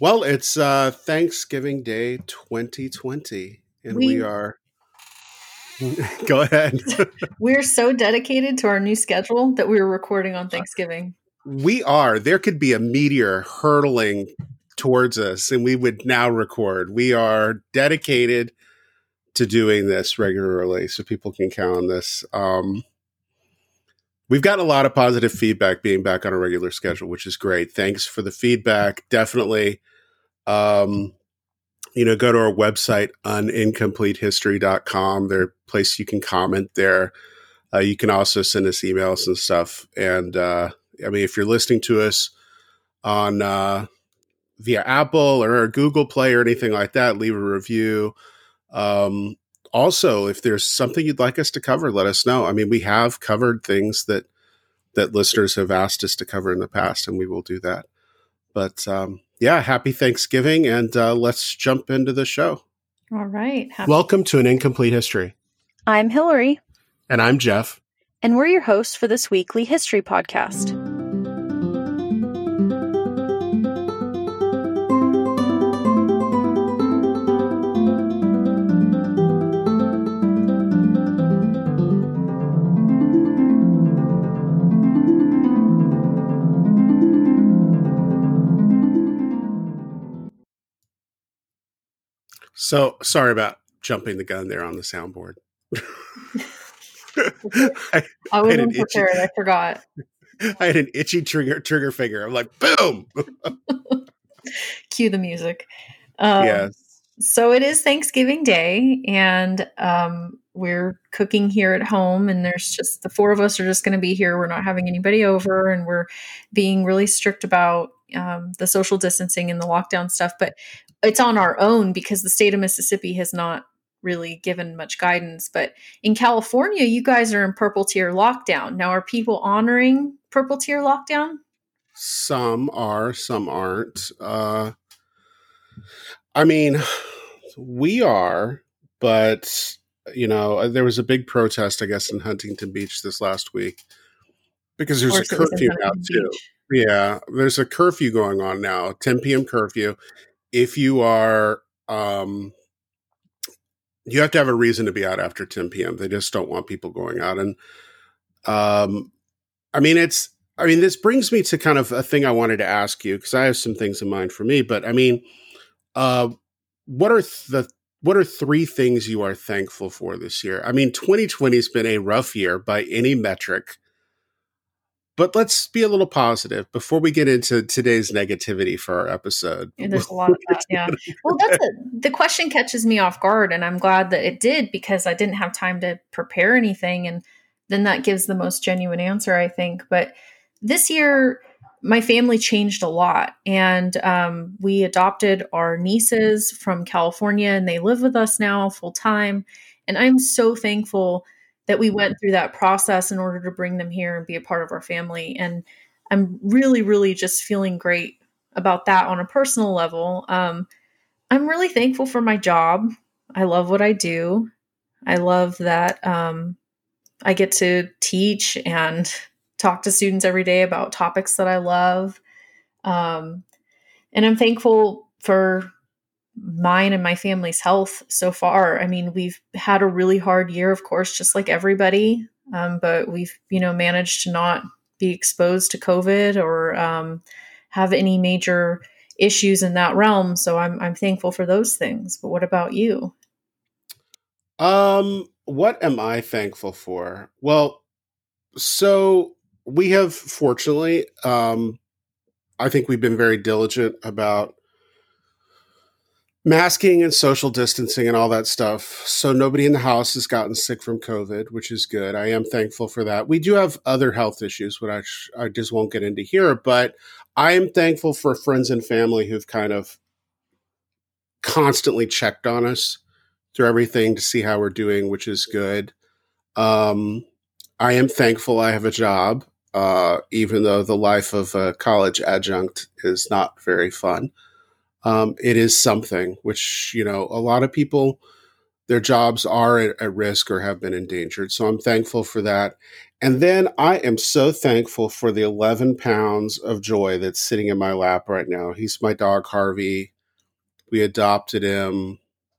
Well, it's Thanksgiving Day 2020, and we We are. Go ahead. we're so dedicated to our new schedule that we were recording on Thanksgiving. We are. There could be a meteor hurtling towards us, and we would now record. We are dedicated to doing this regularly, so people can count on this. We've gotten a lot of positive feedback being back on a regular schedule, which is great. Thanks for the feedback. Definitely. Go to our website, unincompletehistory.com. There's a place you can comment there. You can also send us emails and stuff. And if you're listening to us on via Apple or Google Play or anything like that, leave a review. Also, if there's something you'd like us to cover, let us know. I mean, we have covered things that listeners have asked us to cover in the past, and we will do that. But happy Thanksgiving, and let's jump into the show. All right. Welcome to An Incomplete History. I'm Hillary. And I'm Jeff. And we're your hosts for this weekly history podcast. So sorry about jumping the gun there on the soundboard. I wasn't prepared. I forgot. I had an itchy trigger finger. I'm like, boom. Cue the music. Yes. So it is Thanksgiving Day, and we're cooking here at home, and there's just the four of us are just going to be here. We're not having anybody over, and we're being really strict about the social distancing and the lockdown stuff. But it's on our own because the state of Mississippi has not really given much guidance. But in California, you guys are in purple tier lockdown. Now, are people honoring purple tier lockdown? Some are, some aren't. We are, but, there was a big protest, I guess, in Huntington Beach this last week because there's a curfew now, too. Yeah, there's a curfew going on now, 10 p.m. curfew. If you are, you have to have a reason to be out after 10 p.m. They just don't want people going out. And, this brings me to kind of a thing I wanted to ask you, because I have some things in mind for me, but what are three things you are thankful for this year? 2020 has been a rough year by any metric, but let's be a little positive before we get into today's negativity for our episode. And there's a lot of that, yeah. Well, the question catches me off guard, and I'm glad that it did because I didn't have time to prepare anything, and then that gives the most genuine answer, I think. But this year, my family changed a lot, and we adopted our nieces from California, and they live with us now full time. And I'm so thankful that we went through that process in order to bring them here and be a part of our family. And I'm really, really just feeling great about that on a personal level. I'm really thankful for my job. I love what I do. I love that I get to teach and talk to students every day about topics that I love. And I'm thankful for mine and my family's health so far. We've had a really hard year, of course, just like everybody. But we've, managed to not be exposed to COVID or have any major issues in that realm. So I'm thankful for those things. But what about you? What am I thankful for? Well, so we have, fortunately, I think we've been very diligent about masking and social distancing and all that stuff. So nobody in the house has gotten sick from COVID, which is good. I am thankful for that. We do have other health issues, which I just won't get into here, but I am thankful for friends and family who've kind of constantly checked on us through everything to see how we're doing, which is good. I am thankful I have a job, even though the life of a college adjunct is not very fun. It is something which, a lot of people, their jobs are at risk or have been endangered. So I'm thankful for that. And then I am so thankful for the 11 pounds of joy that's sitting in my lap right now. He's my dog, Harvey. We adopted him.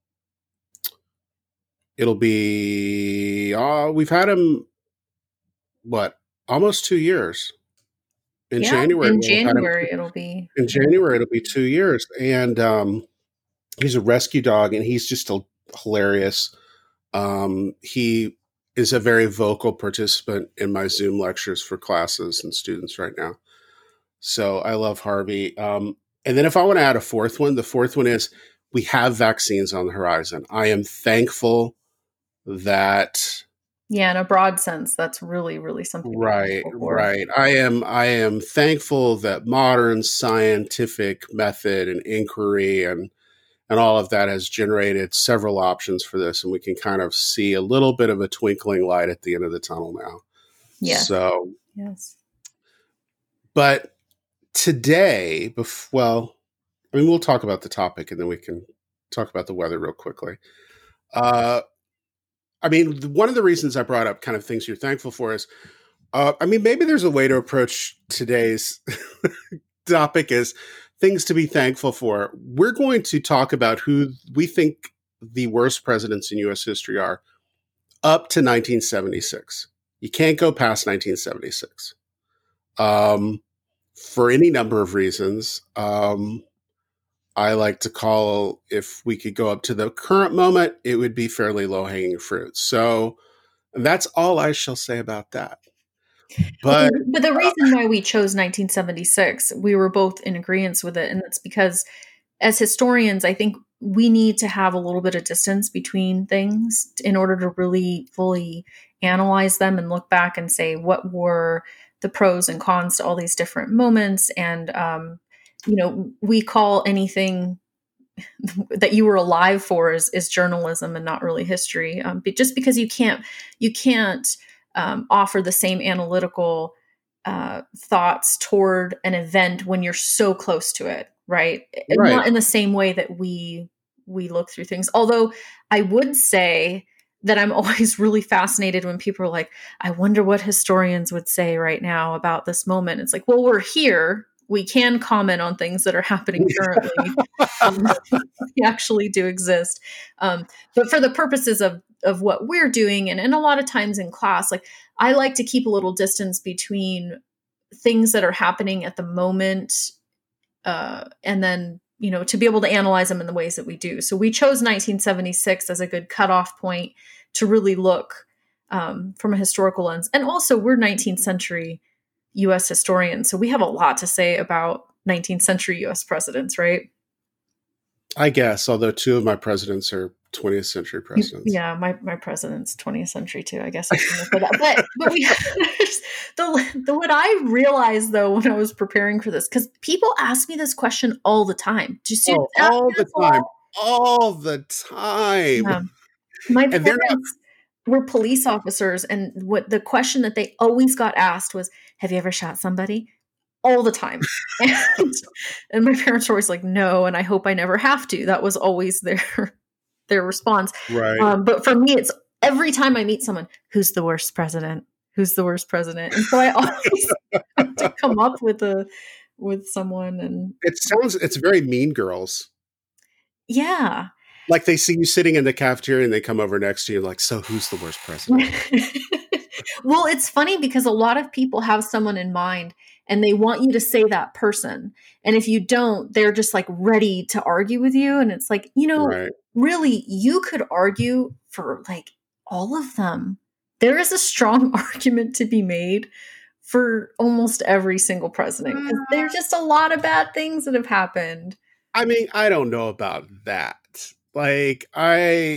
It'll be, we've had him, almost 2 years. In January, in January, it'll be 2 years. And he's a rescue dog, and he's just hilarious. He is a very vocal participant in my Zoom lectures for classes and students right now. So I love Harvey. And then if I want to add a fourth one, the fourth one is we have vaccines on the horizon. I am thankful that. Yeah, in a broad sense, that's really, really something. Right. I am thankful that modern scientific method and inquiry and all of that has generated several options for this, and we can kind of see a little bit of a twinkling light at the end of the tunnel now. Yeah. So, yes. But today, we'll talk about the topic, and then we can talk about the weather real quickly. One of the reasons I brought up kind of things you're thankful for is, maybe there's a way to approach today's topic is things to be thankful for. We're going to talk about who we think the worst presidents in U.S. history are up to 1976. You can't go past 1976 for any number of reasons. I like to call, if we could go up to the current moment, it would be fairly low-hanging fruit. So that's all I shall say about that. But the reason why we chose 1976, we were both in agreement with it. And that's because as historians, I think we need to have a little bit of distance between things in order to really fully analyze them and look back and say, what were the pros and cons to all these different moments? And, we call anything that you were alive for is journalism and not really history. But just because you can't offer the same analytical thoughts toward an event when you're so close to it, right? Not in the same way that we look through things. Although I would say that I'm always really fascinated when people are like, I wonder what historians would say right now about this moment. It's like, well, we're here. We can comment on things that are happening currently. They actually do exist. But for the purposes of what we're doing, and a lot of times in class, like I like to keep a little distance between things that are happening at the moment, and then, to be able to analyze them in the ways that we do. So we chose 1976 as a good cutoff point to really look from a historical lens. And also we're 19th century U.S. historians, so we have a lot to say about 19th century U.S. presidents, right? I guess, although two of my presidents are 20th century presidents. Yeah, my president's 20th century too. I guess I can look for that. But we, what I realized though when I was preparing for this, because people ask me this question all the time. Do you see all the time? Yeah. My parents were police officers, and what the question that they always got asked was, "Have you ever shot somebody?" All the time. And my parents were always like, "No, and I hope I never have to." That was always their response. Right. But for me, it's every time I meet someone, who's the worst president? Who's the worst president? And so I always have to come up with someone. And it's very Mean Girls. Yeah. Like they see you sitting in the cafeteria and they come over next to you like, so who's the worst president? Well, it's funny because a lot of people have someone in mind and they want you to say that person. And if you don't, they're just like ready to argue with you. And it's like, really, you could argue for like all of them. There is a strong argument to be made for almost every single president, because there's just a lot of bad things that have happened. I mean, I don't know about that. Like, I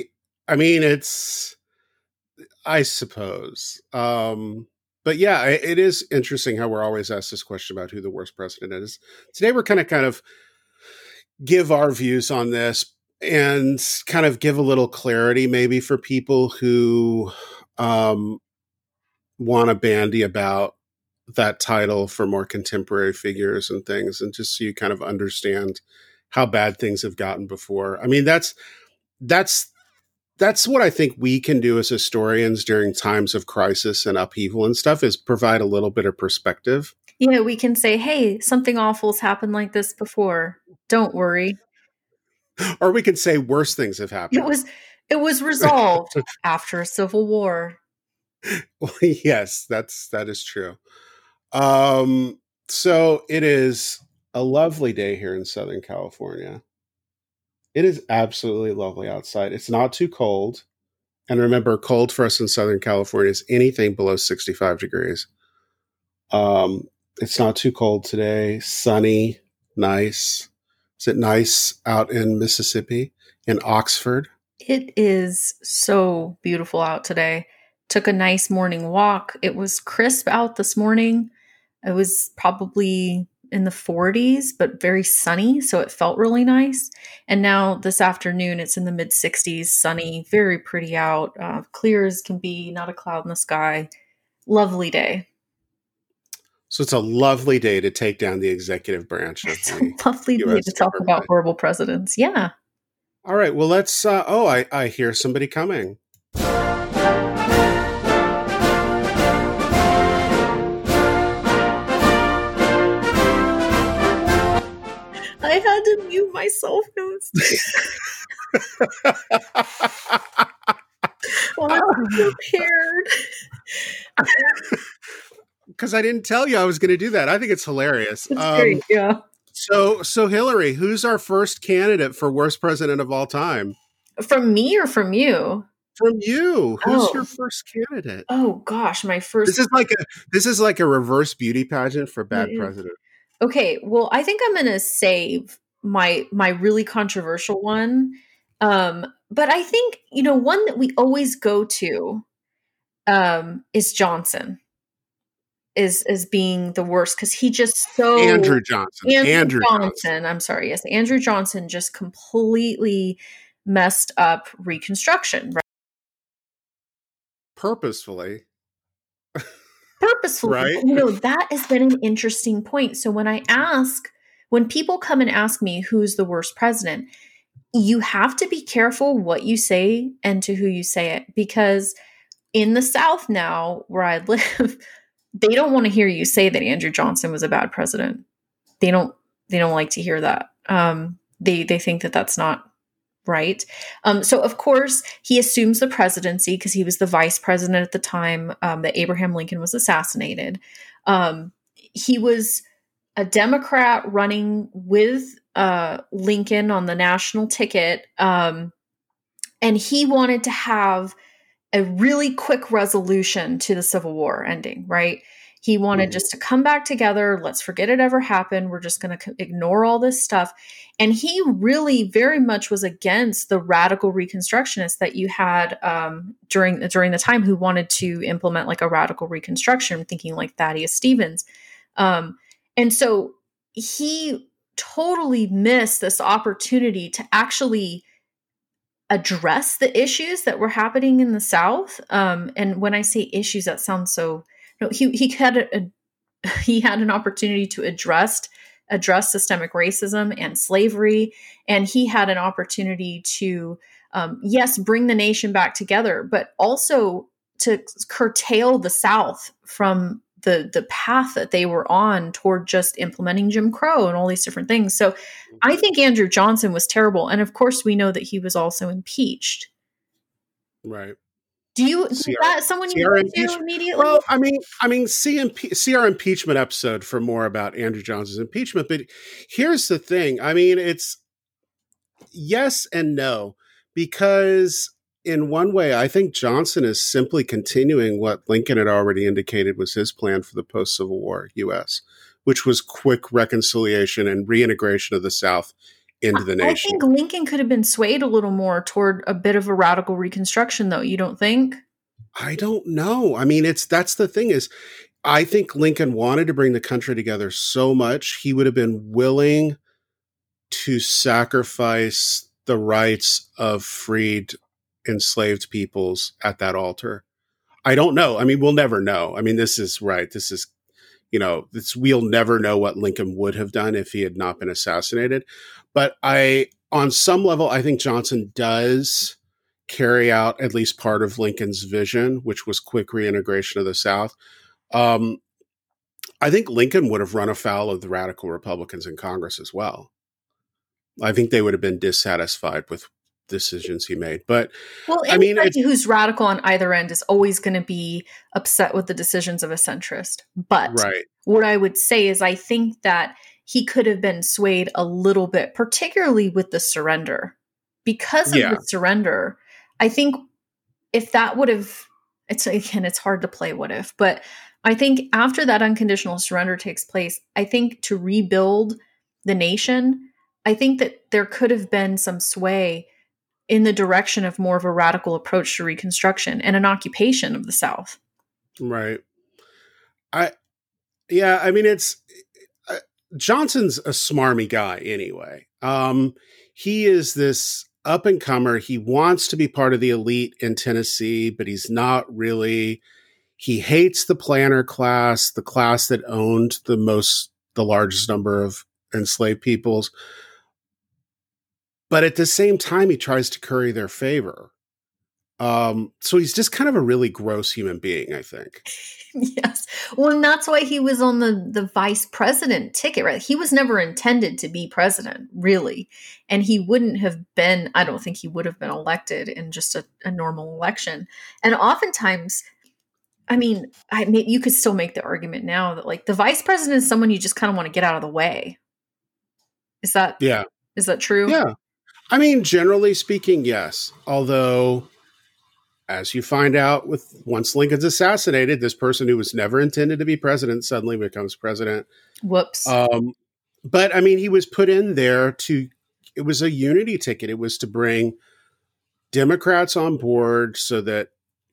suppose. But yeah, it is interesting how we're always asked this question about who the worst president is. Today, we're kind of give our views on this and kind of give a little clarity maybe for people who want to bandy about that title for more contemporary figures and things, and just so you kind of understand how bad things have gotten before. I mean, that's that's what I think we can do as historians during times of crisis and upheaval and stuff, is provide a little bit of perspective. Yeah, we can say, hey, something awful's happened like this before. Don't worry. Or we can say worse things have happened. It was resolved after a civil war. Well, yes, that is true. So it is a lovely day here in Southern California. It is absolutely lovely outside. It's not too cold. And remember, cold for us in Southern California is anything below 65 degrees. It's not too cold today. Sunny, nice. Is it nice out in Mississippi, in Oxford? It is so beautiful out today. Took a nice morning walk. It was crisp out this morning. It was probably in the 40s, but very sunny. So it felt really nice. And now this afternoon, it's in the mid 60s, sunny, very pretty out, clear as can be, not a cloud in the sky. Lovely day. So it's a lovely day to take down the executive branch. It's a lovely day to talk about horrible presidents. Yeah. All right. Well, let's. I hear somebody coming. I had to mute myself. Well, I'm prepared. Because I didn't tell you I was going to do that. I think it's hilarious. It's great, yeah. So Hillary, who's our first candidate for worst president of all time? From me or from you? From you. Who's your first candidate? Oh gosh, my first. This is like a reverse beauty pageant for bad president. Okay, well, I think I'm going to save my really controversial one. But I think, one that we always go to is Johnson. Is being the worst because he just so Andrew Johnson. Andrew Johnson. I'm sorry. Yes, Andrew Johnson just completely messed up Reconstruction. Right? Purposefully, right? That has been an interesting point. So when people come and ask me who's the worst president, you have to be careful what you say and to who you say it, because in the South now, where I live, they don't want to hear you say that Andrew Johnson was a bad president. They don't like to hear that. They think that that's not right. So of course he assumes the presidency because he was the vice president at the time that Abraham Lincoln was assassinated. He was a Democrat running with Lincoln on the national ticket. And he wanted to have a really quick resolution to the Civil War ending, right? He wanted just to come back together. Let's forget it ever happened. We're just going to ignore all this stuff. And he really very much was against the radical Reconstructionists that you had during the time who wanted to implement like a radical Reconstruction, thinking like Thaddeus Stevens. And so he totally missed this opportunity to actually address the issues that were happening in the South. And when I say issues, that sounds so. No, he had an opportunity to address systemic racism and slavery, and he had an opportunity to, yes, bring the nation back together, but also to curtail the South from the path that they were on toward just implementing Jim Crow and all these different things. So I think Andrew Johnson was terrible. And of course we know that he was also impeached. Right. Is that someone you go to immediately? Well, I mean, see our impeachment episode for more about Andrew Johnson's impeachment. But here's the thing. I mean, it's yes and no, because in one way, I think Johnson is simply continuing what Lincoln had already indicated was his plan for the post-Civil War U.S., which was quick reconciliation and reintegration of the South into the nation. I think Lincoln could have been swayed a little more toward a bit of a radical Reconstruction, though. You don't think? I don't know. I mean, that's the thing is, I think Lincoln wanted to bring the country together so much, he would have been willing to sacrifice the rights of freed, enslaved peoples at that altar. I don't know. I mean, we'll never know. I mean, this is right. This is, we'll never know what Lincoln would have done if he had not been assassinated. But on some level, I think Johnson does carry out at least part of Lincoln's vision, which was quick reintegration of the South. I think Lincoln would have run afoul of the radical Republicans in Congress as well. I think they would have been dissatisfied with decisions he made. But anybody who's radical on either end is always going to be upset with the decisions of a centrist. But what I would say is I think that he could have been swayed a little bit, particularly with the surrender. Because of the surrender, I think if that would have, it's hard to play what if, but I think after that unconditional surrender takes place, I think to rebuild the nation, I think that there could have been some sway in the direction of more of a radical approach to Reconstruction and an occupation of the South. Right. Johnson's a smarmy guy anyway. He is this up and comer. He wants to be part of the elite in Tennessee, but he's not really. He hates the planter class, the class that owned the largest number of enslaved peoples. But at the same time, he tries to curry their favor. So he's just kind of a really gross human being, I think. Yes. Well, and that's why he was on the vice president ticket, right? He was never intended to be president, really. And he wouldn't have been, I don't think he would have been elected in just a normal election. And oftentimes, you could still make the argument now that like the vice president is someone you just kind of want to get out of the way. Is that true? Yeah. Generally speaking, yes. Although, as you find out once Lincoln's assassinated, this person who was never intended to be president suddenly becomes president. Whoops. But he was put in there it was a unity ticket. It was to bring Democrats on board so that,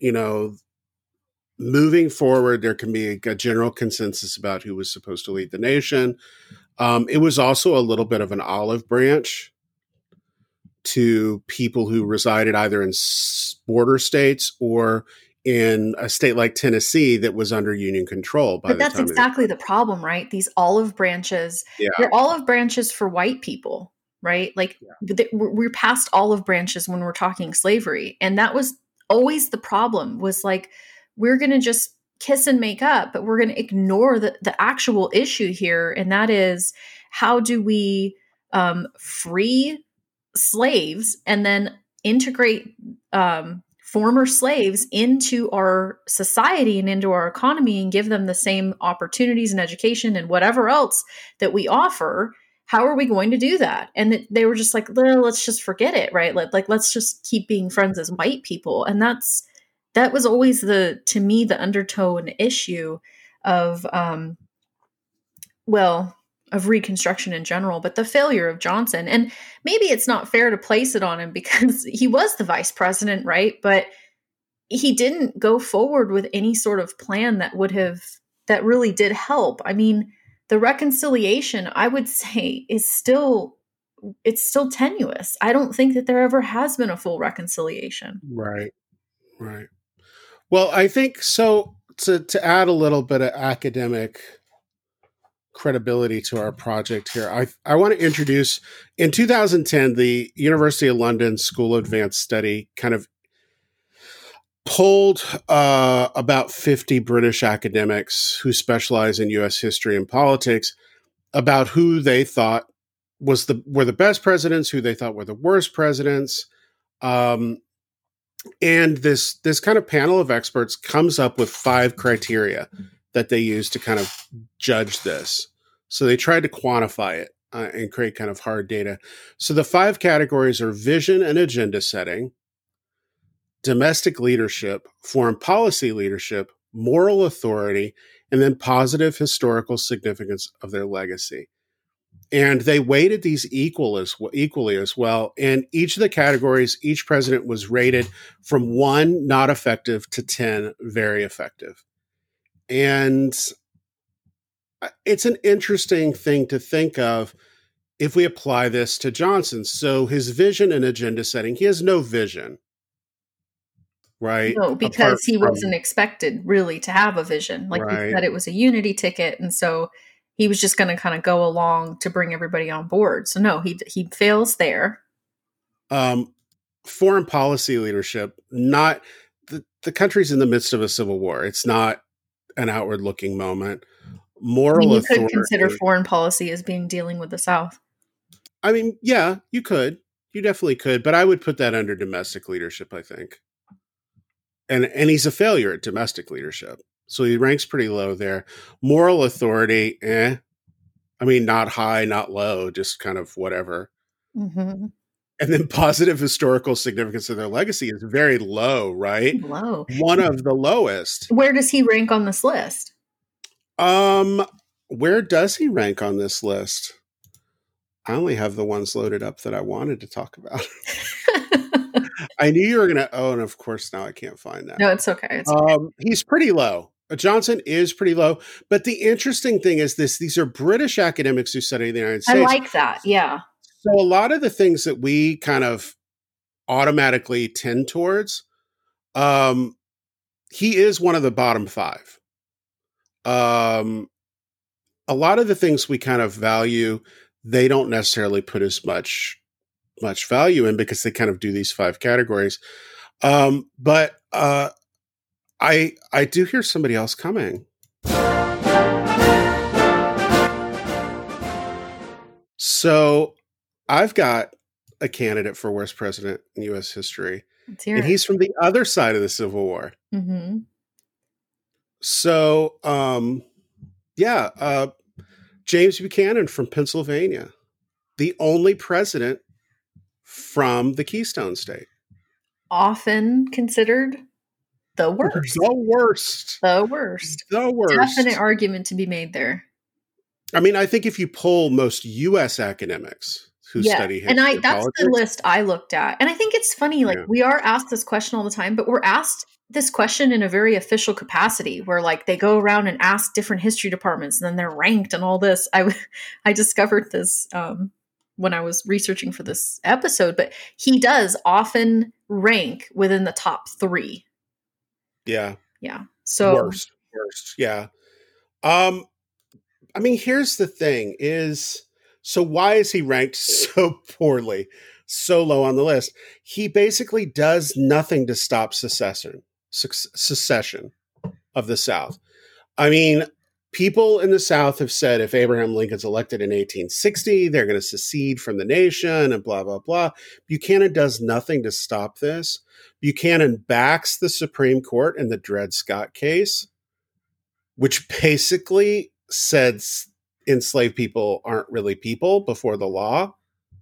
moving forward, there can be a general consensus about who was supposed to lead the nation. It was also a little bit of an olive branch to people who resided either in border states or in a state like Tennessee that was under Union control. But that's exactly the problem, right? These olive branches, they're olive branches for white people, right? Like we're past olive branches when we're talking slavery. And that was always the problem, was like, we're going to just kiss and make up, but we're going to ignore the actual issue here. And that is, how do we free slaves and then integrate former slaves into our society and into our economy and give them the same opportunities and education and whatever else that we offer? How are we going to do that? And they were just like, let's just forget it, right? Let's just keep being friends as white people. And that was always to me, the undertone issue of Reconstruction in general, but the failure of Johnson. And maybe it's not fair to place it on him because he was the vice president, right? But he didn't go forward with any sort of plan that really did help. The reconciliation, I would say, it's still tenuous. I don't think that there ever has been a full reconciliation. Right. Well, I think so. To add a little bit of academic credibility to our project here, I want to introduce, in 2010, the University of London School of Advanced Study kind of polled about 50 British academics who specialize in U.S. history and politics about who they thought were the best presidents, who they thought were the worst presidents. And this kind of panel of experts comes up with 5 criteria that they use to kind of judge this. So they tried to quantify it and create kind of hard data. So the 5 categories are vision and agenda setting, domestic leadership, foreign policy leadership, moral authority, and then positive historical significance of their legacy. And they weighted these equally as well. And each of the categories, each president was rated from 1, not effective, to 10, very effective. And it's an interesting thing to think of if we apply this to Johnson. So his vision and agenda setting, he has no vision, right? No, because he wasn't expected really to have a vision. Like you said, it was a unity ticket. And so he was just going to kind of go along to bring everybody on board. So no, he fails there. foreign policy leadership, not the country's in the midst of a civil war. It's not an outward looking moment. Moral you could authority. consider foreign policy as being dealing with the South. I mean, yeah, you could. You definitely could. But I would put that under domestic leadership, I think. And he's a failure at domestic leadership. So he ranks pretty low there. Moral authority, I mean, not high, not low, just kind of whatever. Mm-hmm. And then positive historical significance of their legacy is very low, right? Low. One of the lowest. Where does he rank on this list? Where does he rank on this list? I only have the ones loaded up that I wanted to talk about. I knew you were going to. Oh, and of course, now I can't find that. No, it's okay. It's okay. He's pretty low. Johnson is pretty low. But the interesting thing is these are British academics who study the United States. I like that. Yeah. So a lot of the things that we kind of automatically tend towards, he is one of the bottom 5. A lot of the things we kind of value, they don't necessarily put as much value in because they kind of do these 5 categories. But I do hear somebody else coming. So I've got a candidate for worst president in U.S. history, and he's from the other side of the Civil War. Mm-hmm. So, James Buchanan from Pennsylvania, the only president from the Keystone State. Often considered the worst. The worst. The worst. The worst. Definite argument to be made there. I mean, I think if you poll most U.S. academics who study history and that's politics, the list I looked at. And I think it's funny, like we are asked this question all the time, but we're asked this question in a very official capacity where like they go around and ask different history departments and then they're ranked and all this. I discovered this when I was researching for this episode, but he does often rank within the top 3. Yeah. Yeah. So worst. Yeah. I mean, here's the thing is, so why is he ranked so poorly, so low on the list? He basically does nothing to stop secession of the South. I mean, people in the South have said if Abraham Lincoln's elected in 1860, they're going to secede from the nation and blah, blah, blah. Buchanan does nothing to stop this. Buchanan backs the Supreme Court in the Dred Scott case, which basically said enslaved people aren't really people before the law.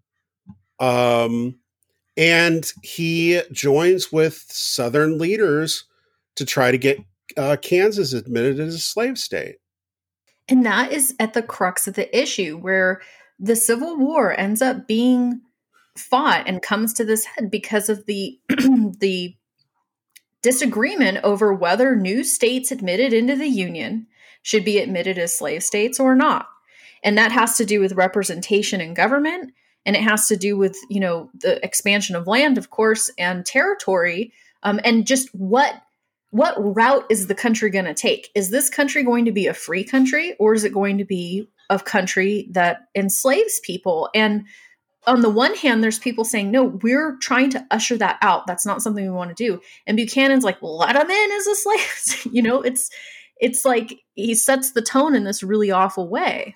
And he joins with Southern leaders to try to get Kansas admitted as a slave state. And that is at the crux of the issue where the Civil War ends up being fought and comes to this head because of the the disagreement over whether new states admitted into the Union should be admitted as slave states or not. And that has to do with representation in government, and it has to do with, the expansion of land, of course, and territory, and just what route is the country going to take? Is this country going to be a free country, or is it going to be a country that enslaves people? And on the one hand, there's people saying, no, we're trying to usher that out. That's not something we want to do. And Buchanan's like, well, let them in as a slave. It's like he sets the tone in this really awful way.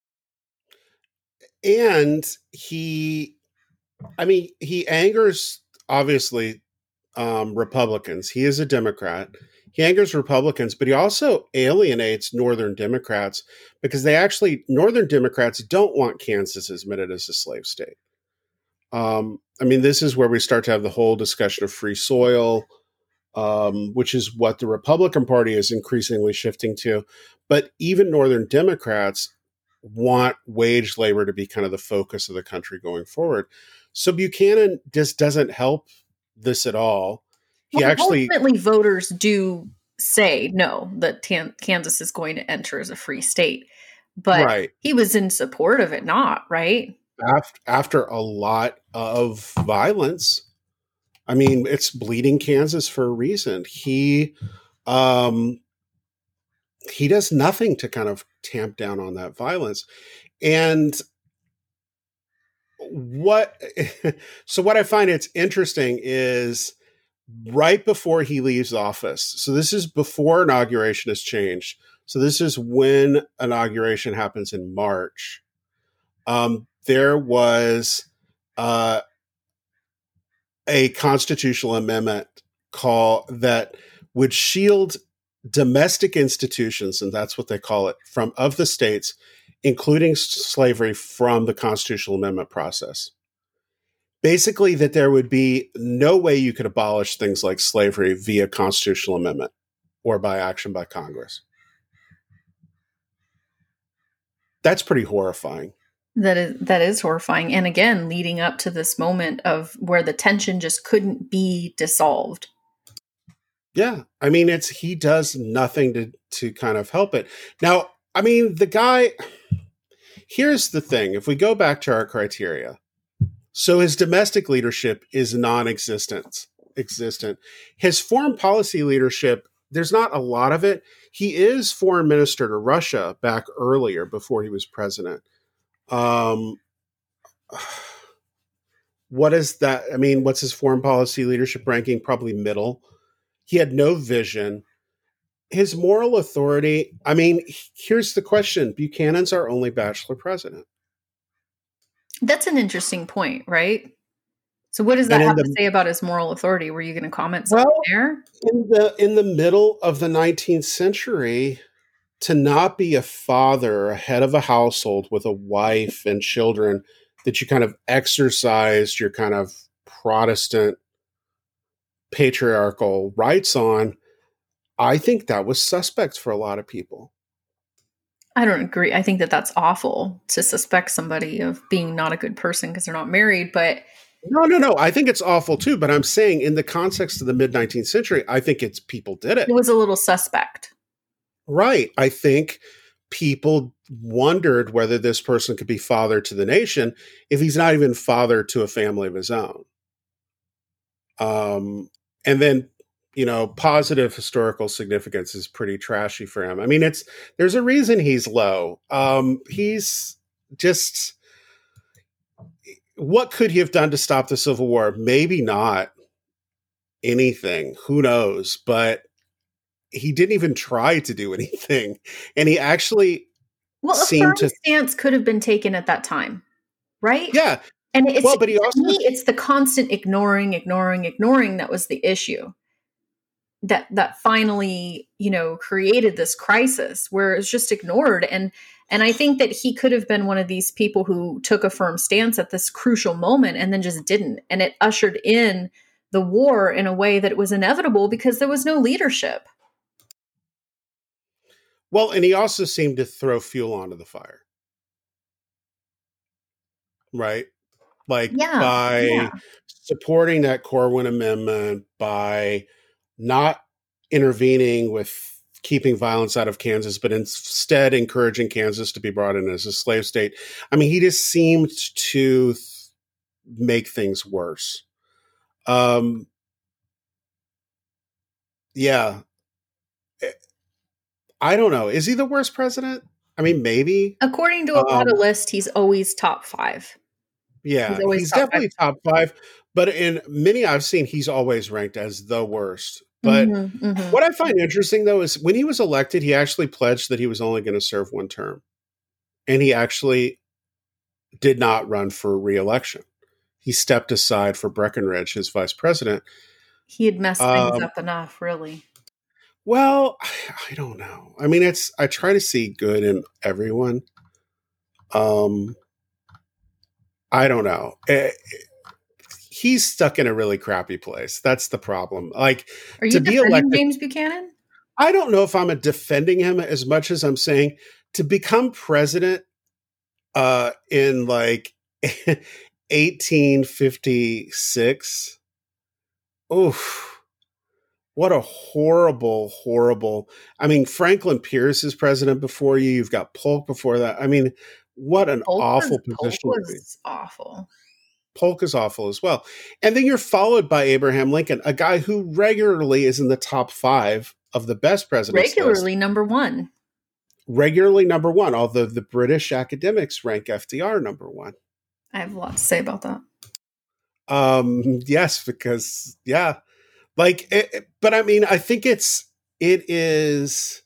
And he angers, obviously, Republicans. He is a Democrat. He angers Republicans, but he also alienates Northern Democrats because Northern Democrats don't want Kansas admitted as a slave state. This is where we start to have the whole discussion of free soil, which is what the Republican Party is increasingly shifting to. But even Northern Democrats want wage labor to be kind of the focus of the country going forward. So Buchanan just doesn't help this at all. Ultimately, voters do say no, that Kansas is going to enter as a free state. But He was in support of it not, right? After a lot of violence. I mean, it's bleeding Kansas for a reason. He does nothing to kind of tamp down on that violence. And so what I find it's interesting is right before he leaves office. So this is before inauguration has changed. So this is when inauguration happens in March. There was a constitutional amendment that would shield domestic institutions, and that's what they call it, of the states, including slavery, from the constitutional amendment process. Basically, that there would be no way you could abolish things like slavery via constitutional amendment or by action by Congress. That's pretty horrifying. That is horrifying. And again, leading up to this moment of where the tension just couldn't be dissolved. Yeah. I mean, he does nothing to kind of help it. Now, I mean, the guy, here's the thing. If we go back to our criteria, so his domestic leadership is non-existent. His foreign policy leadership, there's not a lot of it. He is foreign minister to Russia back earlier before he was president. What is that? I mean, what's his foreign policy leadership ranking? Probably middle. He had no vision. His moral authority, I mean, here's the question. Buchanan's our only bachelor president. That's an interesting point, right? So what does that have to say about his moral authority? Were you going to comment something there? In the middle of the 19th century, to not be a father, a head of a household with a wife and children, that you kind of exercised your kind of Protestant patriarchal rights on, I think that was suspect for a lot of people. I don't agree. I think that that's awful to suspect somebody of being not a good person because they're not married, but... No. I think it's awful too, but I'm saying in the context of the mid-19th century, I think people did it. It was a little suspect. Right. I think people wondered whether this person could be father to the nation if he's not even father to a family of his own. And then, positive historical significance is pretty trashy for him. I mean, there's a reason he's low. He's just, what could he have done to stop the Civil War? Maybe not anything. Who knows? But he didn't even try to do anything. And he actually seemed to... stance could have been taken at that time, right? Yeah. And it's the constant ignoring that was the issue. That finally, created this crisis where it's just ignored. And I think that he could have been one of these people who took a firm stance at this crucial moment and then just didn't. And it ushered in the war in a way that it was inevitable because there was no leadership. Well, and he also seemed to throw fuel onto the fire. Right? By supporting that Corwin Amendment, by not intervening with keeping violence out of Kansas, but instead encouraging Kansas to be brought in as a slave state. I mean, he just seemed to make things worse. Yeah. I don't know. Is he the worst president? I mean, maybe. According to a lot of lists, he's always top 5. Yeah, he's definitely top 5. But in many I've seen, he's always ranked as the worst. But what I find interesting, though, is when he was elected, he actually pledged that he was only going to serve one term. And he actually did not run for re-election. He stepped aside for Breckinridge, his vice president. He had messed things up enough, really. Well, I don't know. I mean, I try to see good in everyone. I don't know. He's stuck in a really crappy place. That's the problem. Like, are you defending James Buchanan? I don't know if I'm defending him as much as I'm saying to become president in like 1856. Oof. What a horrible, horrible. I mean, Franklin Pierce is president before you. You've got Polk before that. I mean, what an awful position. Polk was awful. Polk is awful as well. And then you're followed by Abraham Lincoln, a guy who regularly is in the top 5 of the best presidents. Regularly number 1. Regularly number 1, although the British academics rank FDR number 1. I have a lot to say about that. Yes, because like, but I mean, I think it is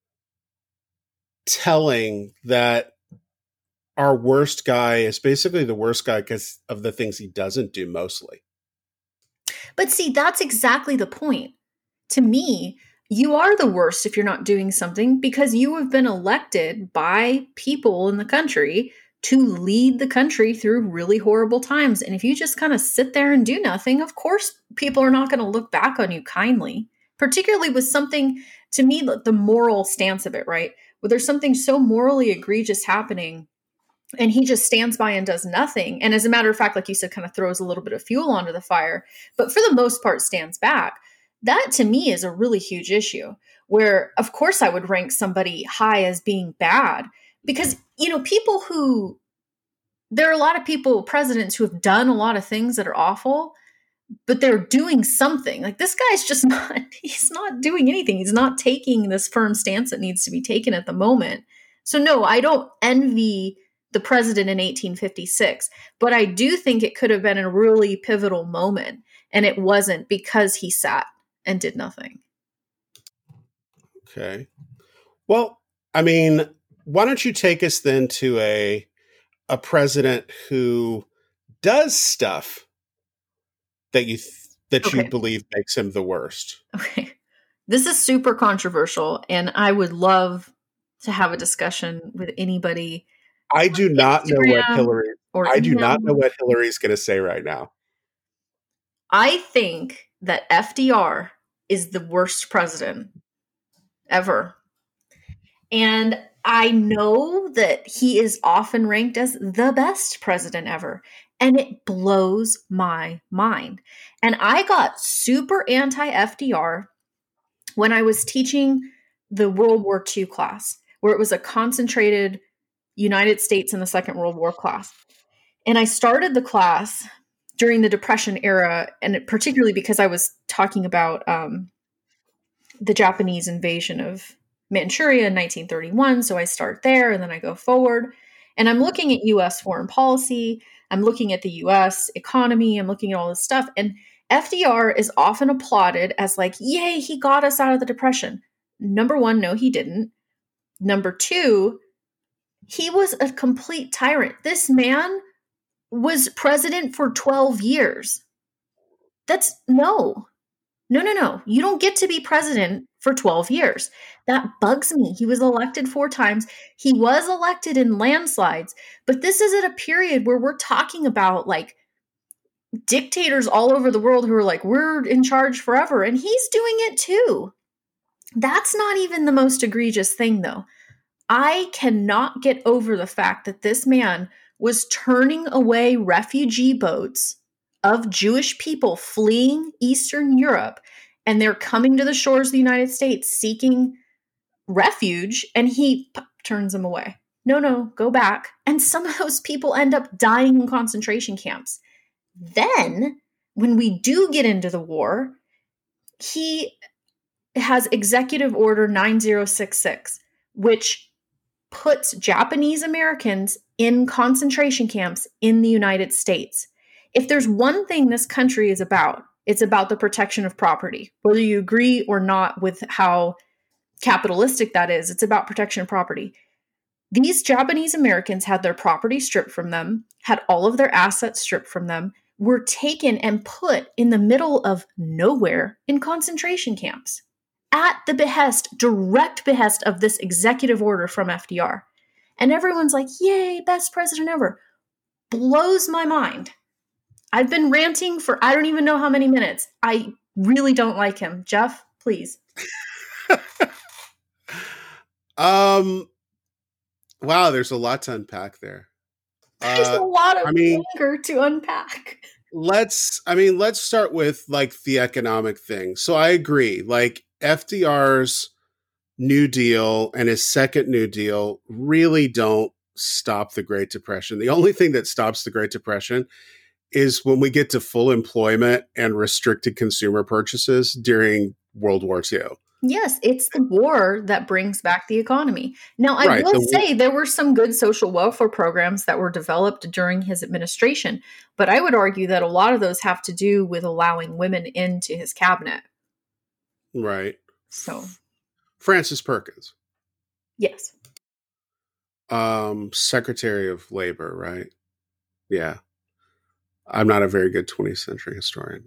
telling that our worst guy is basically the worst guy because of the things he doesn't do mostly. But see, that's exactly the point. To me, you are the worst if you're not doing something because you have been elected by people in the country to lead the country through really horrible times. And if you just kind of sit there and do nothing, of course, people are not going to look back on you kindly, particularly with something, to me, the moral stance of it, right? Where there's something so morally egregious happening and he just stands by and does nothing. And as a matter of fact, like you said, kind of throws a little bit of fuel onto the fire, but for the most part stands back. That to me is a really huge issue where, of course, I would rank somebody high as being bad because, you know, there are a lot of people, presidents who have done a lot of things that are awful, but they're doing something. Like this guy's just he's not doing anything. He's not taking this firm stance that needs to be taken at the moment. So no, I don't envy the president in 1856, but I do think it could have been a really pivotal moment, and it wasn't because he sat and did nothing. Okay. Well, I mean, why don't you take us then to a president who does stuff that you believe makes him the worst? Okay. This is super controversial, and I would love to have a discussion with anybody. I do not know what Hillary's going to say right now. I think that FDR is the worst president ever. And I know that he is often ranked as the best president ever. And it blows my mind. And I got super anti-FDR when I was teaching the World War II class, where it was a concentrated United States in the Second World War class. And I started the class during the Depression era, and particularly because I was talking about the Japanese invasion of Manchuria in 1931. So I start there and then I go forward. And I'm looking at U.S. foreign policy. I'm looking at the U.S. economy. I'm looking at all this stuff. And FDR is often applauded as like, yay, he got us out of the Depression. Number one, no, he didn't. Number two, he was a complete tyrant. This man was president for 12 years. That's no. You don't get to be president for 12 years. That bugs me. He was elected 4 times. He was elected in landslides, but this is at a period where we're talking about like dictators all over the world who are like, we're in charge forever. And he's doing it too. That's not even the most egregious thing though. I cannot get over the fact that this man was turning away refugee boats of Jewish people fleeing Eastern Europe, and they're coming to the shores of the United States seeking refuge, and he turns them away. No, go back. And some of those people end up dying in concentration camps. Then, when we do get into the war, he has Executive Order 9066, which puts Japanese Americans in concentration camps in the United States. If there's one thing this country is about, it's about the protection of property. Whether you agree or not with how capitalistic that is, it's about protection of property. These Japanese Americans had their property stripped from them, had all of their assets stripped from them, were taken and put in the middle of nowhere in concentration camps at the direct behest of this executive order from FDR. And everyone's like, yay, best president ever. Blows my mind. I've been ranting for I don't even know how many minutes. I really don't like him. Jeff, please. Wow, there's a lot to unpack there. There's a lot of anger to unpack. Let's start with like the economic thing. So I agree. Like FDR's New Deal and his second New Deal really don't stop the Great Depression. The only thing that stops the Great Depression is when we get to full employment and restricted consumer purchases during World War II. Yes, it's the war that brings back the economy. Now, I will say there were some good social welfare programs that were developed during his administration, but I would argue that a lot of those have to do with allowing women into his cabinet. Right. So, Frances Perkins. Yes. Secretary of Labor, right? Yeah. I'm not a very good 20th century historian.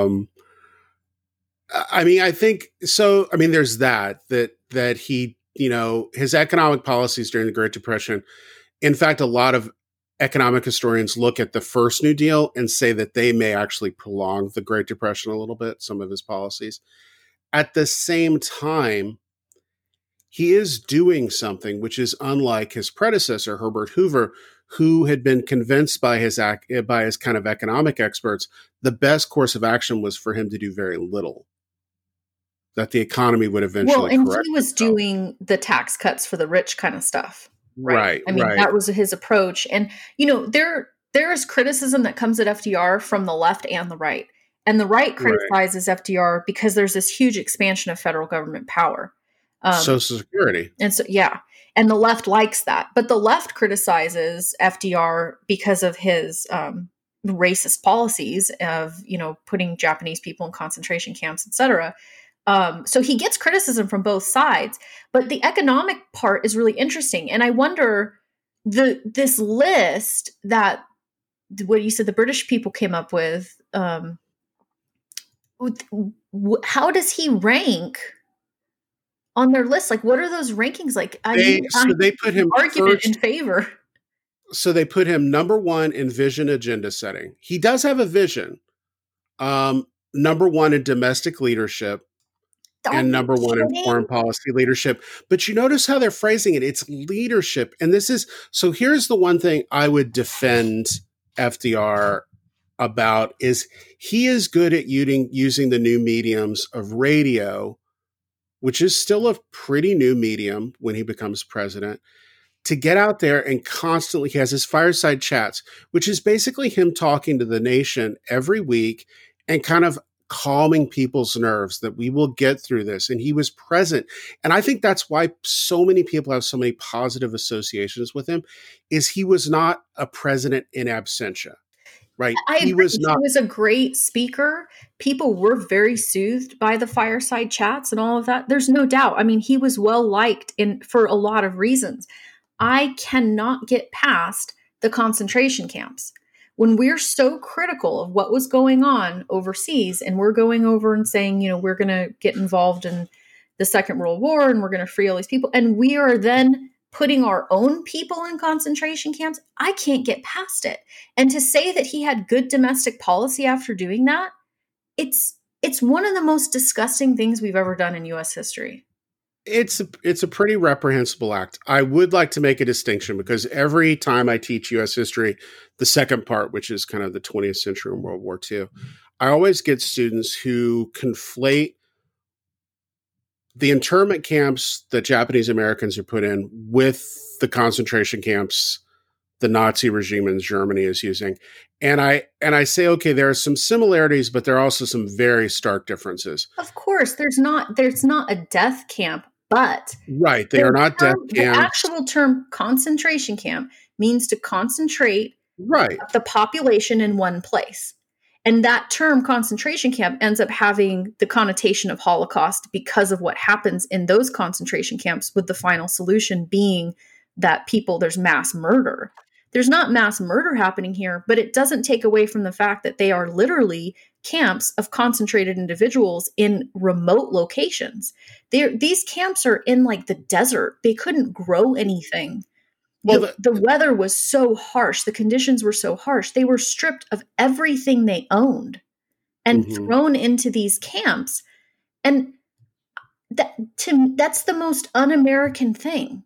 I mean, I think so. I mean, there's that he, his economic policies during the Great Depression. In fact, a lot of economic historians look at the first New Deal and say that they may actually prolong the Great Depression a little bit, some of his policies. At the same time, he is doing something which is unlike his predecessor, Herbert Hoover, who had been convinced by his kind of economic experts the best course of action was for him to do very little, that the economy would eventually correct. Well, and he was doing the tax cuts for the rich kind of stuff. Right. I mean, that was his approach. And, there is criticism that comes at FDR from the left and the right. And the right criticizes FDR because there's this huge expansion of federal government power. Social Security. And so, yeah. And the left likes that. But the left criticizes FDR because of his racist policies of, putting Japanese people in concentration camps, et cetera. So he gets criticism from both sides, but the economic part is really interesting. And I wonder this list that what you said the British people came up with, how does he rank on their list? Like, what are those rankings like? They put him argument in favor. So they put him number one in vision agenda setting. He does have a vision. Number one in domestic leadership. And number one in foreign policy leadership. But you notice how they're phrasing it. It's leadership. And so here's the one thing I would defend FDR about is he is good at using the new mediums of radio, which is still a pretty new medium when he becomes president, to get out there and constantly, he has his fireside chats, which is basically him talking to the nation every week and kind of calming people's nerves that we will get through this. And he was present. And I think that's why so many people have so many positive associations with him, is he was not a president in absentia, right? He was a great speaker. People were very soothed by the fireside chats and all of that. There's no doubt. I mean, he was well liked for a lot of reasons. I cannot get past the concentration camps. When we're so critical of what was going on overseas and we're going over and saying, we're going to get involved in the Second World War and we're going to free all these people, and we are then putting our own people in concentration camps, I can't get past it. And to say that he had good domestic policy after doing that, it's one of the most disgusting things we've ever done in U.S. history. It's a pretty reprehensible act. I would like to make a distinction because every time I teach U.S. history, the second part, which is kind of the 20th century and World War II, I always get students who conflate the internment camps that Japanese Americans are put in with the concentration camps the Nazi regime in Germany is using. And I say, okay, there are some similarities, but there are also some very stark differences. Of course, there's not a death camp. But right, they are not death camps. The actual term concentration camp means to concentrate the population in one place. And that term concentration camp ends up having the connotation of Holocaust because of what happens in those concentration camps, with the final solution being that there's mass murder. There's not mass murder happening here, but it doesn't take away from the fact that they are literally camps of concentrated individuals in remote locations. These camps are in like the desert. They couldn't grow anything. Well, the weather was so harsh. The conditions were so harsh. They were stripped of everything they owned and thrown into these camps. And that's the most un-American thing.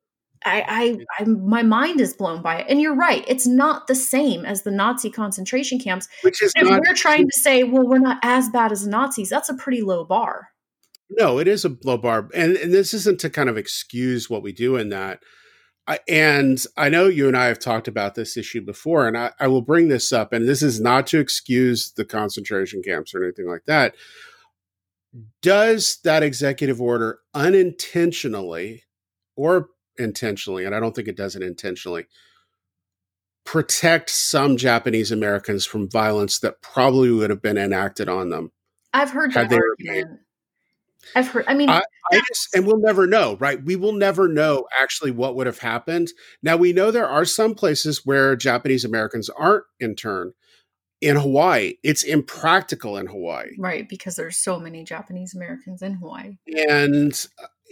My mind is blown by it. And you're right. It's not the same as the Nazi concentration camps. We're trying to say, well, we're not as bad as the Nazis. That's a pretty low bar. No, it is a low bar. And this isn't to kind of excuse what we do in that. And I know you and I have talked about this issue before, and I will bring this up. And this is not to excuse the concentration camps or anything like that. does that executive order unintentionally or intentionally, and I don't think it does it intentionally, protect some Japanese Americans from violence that probably would have been enacted on them? I've heard that argument. I've heard, I mean, and we'll never know, right? We will never know actually what would have happened. Now, we know there are some places where Japanese Americans aren't interned. In Hawaii, it's impractical in Hawaii. Right, because there's so many Japanese Americans in Hawaii. And,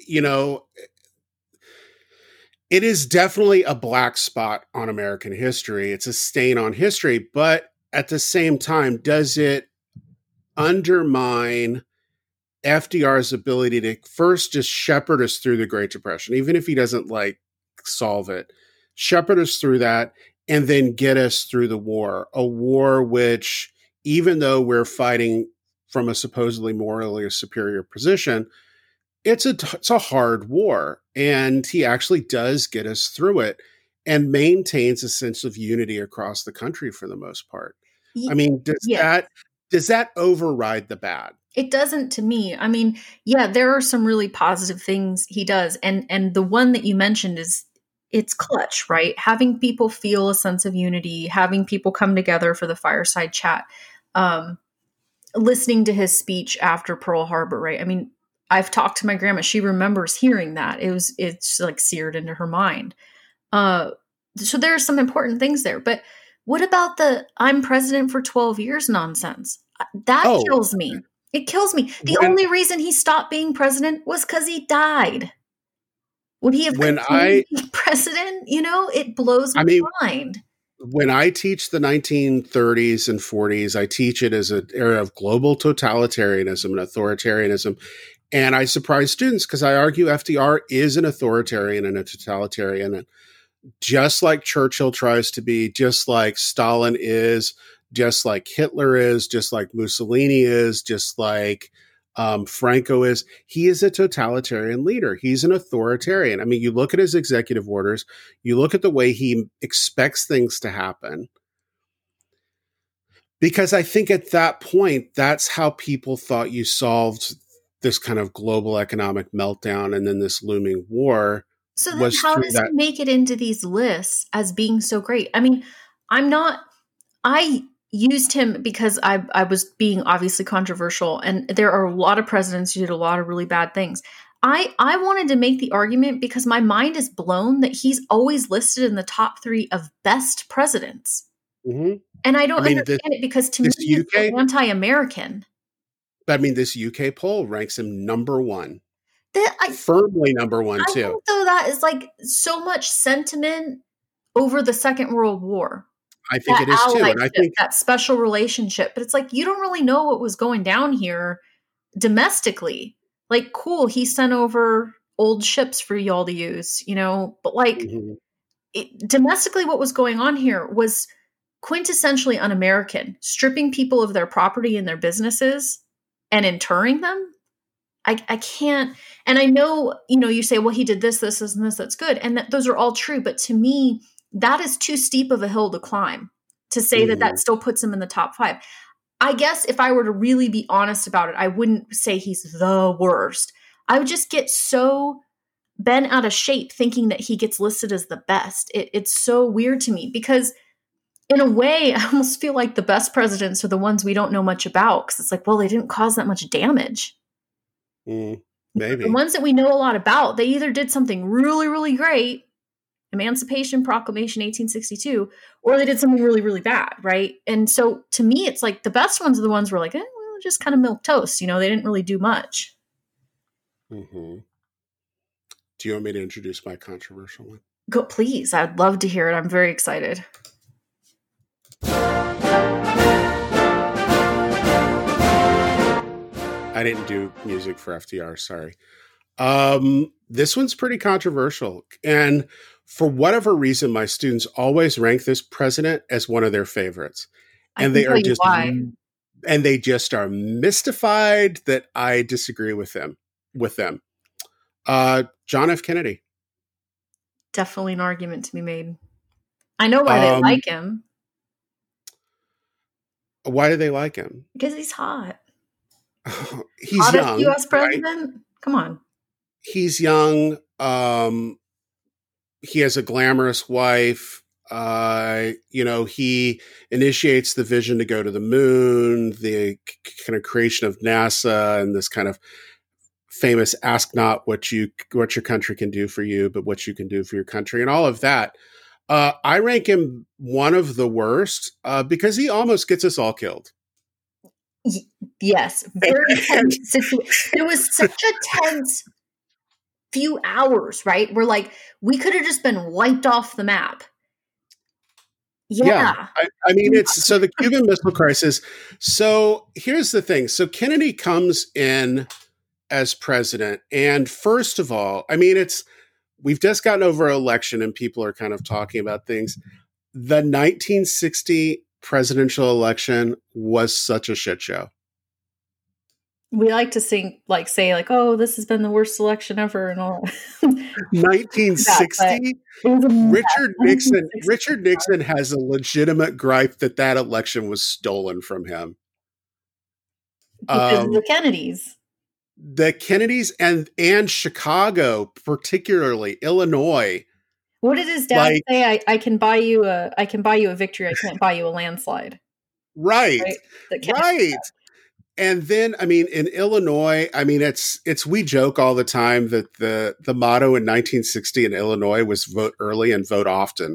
it is definitely a black spot on American history. It's a stain on history. But at the same time, does it undermine FDR's ability to first just shepherd us through the Great Depression, even if he doesn't solve it, shepherd us through that, and then get us through the war, a war which, even though we're fighting from a supposedly morally superior position, it's a hard war, and he actually does get us through it and maintains a sense of unity across the country for the most part. I mean, does that override the bad? It doesn't to me. I mean, yeah, there are some really positive things he does. And the one that you mentioned it's clutch, right? Having people feel a sense of unity, having people come together for the fireside chat, listening to his speech after Pearl Harbor, right? I mean, I've talked to my grandma. She remembers hearing that. It's like seared into her mind. So there are some important things there. But what about the I'm president for 12 years nonsense? That kills me. It kills me. The only reason he stopped being president was because he died. Would he have continued to be president? It blows my mind. When I teach the 1930s and 40s, I teach it as an era of global totalitarianism and authoritarianism. And I surprise students because I argue FDR is an authoritarian and a totalitarian. And just like Churchill tries to be, just like Stalin is, just like Hitler is, just like Mussolini is, just like Franco is, he is a totalitarian leader. He's an authoritarian. I mean, you look at his executive orders, you look at the way he expects things to happen. Because I think at that point, that's how people thought you solved this kind of global economic meltdown and then this looming war. So then how does he make it into these lists as being so great? I mean, I used him because I was being obviously controversial, and there are a lot of presidents who did a lot of really bad things. I wanted to make the argument because my mind is blown that he's always listed in the top 3 of best presidents. Mm-hmm. And I don't understand it because to me, he's anti-American. I mean, this UK poll ranks him number 1. Firmly number 1, too. I think, though, that is so much sentiment over the Second World War. I think it is, too. And I think that special relationship. But it's you don't really know what was going down here domestically. Cool, he sent over old ships for y'all to use, But domestically, what was going on here was quintessentially un-American, stripping people of their property and their businesses and interring them. I can't, and I know, you say, well, he did this, and this, that's good. And those are all true. But to me, that is too steep of a hill to climb to say that still puts him in the top 5. I guess if I were to really be honest about it, I wouldn't say he's the worst. I would just get so bent out of shape thinking that he gets listed as the best. It's so weird to me because in a way, I almost feel like the best presidents are the ones we don't know much about because it's well, they didn't cause that much damage. Maybe. The ones that we know a lot about, they either did something really, really great, Emancipation Proclamation 1862, or they did something really, really bad, right? And so to me, it's the best ones are the ones where just kind of milquetoast. They didn't really do much. Mm-hmm. Do you want me to introduce my controversial one? Go, please. I'd love to hear it. I'm very excited. I didn't do music for FDR, sorry. This one's pretty controversial. And for whatever reason, my students always rank this president as one of their favorites. And they just are mystified that I disagree with them. John F. Kennedy. Definitely an argument to be made. I know why they like him. Why do they like him? Because he's hot. He's hottest young, U.S. right? president. Come on. He's young. He has a glamorous wife. He initiates the vision to go to the moon, the kind of creation of NASA, and this kind of famous "ask not what your country can do for you, but what you can do for your country," and all of that. I rank him one of the worst because he almost gets us all killed. Yes, very tense situation. It was such a tense few hours, right? We're like, we could have just been wiped off the map. Yeah. I mean, it's so the Cuban Missile Crisis. So here's the thing. So Kennedy comes in as president. And first of all, I mean, we've just gotten over an election and people are kind of talking about things. The 1960 presidential election was such a shit show. We like to say, oh, this has been the worst election ever and all. 1960? Richard Nixon has a legitimate gripe that election was stolen from him. Because of the Kennedys. The Kennedys and Chicago, particularly Illinois. What did his dad say? I can buy you a victory. I can't buy you a landslide. Right. Right. And then, I mean, in Illinois, I mean, we joke all the time that the motto in 1960 in Illinois was vote early and vote often.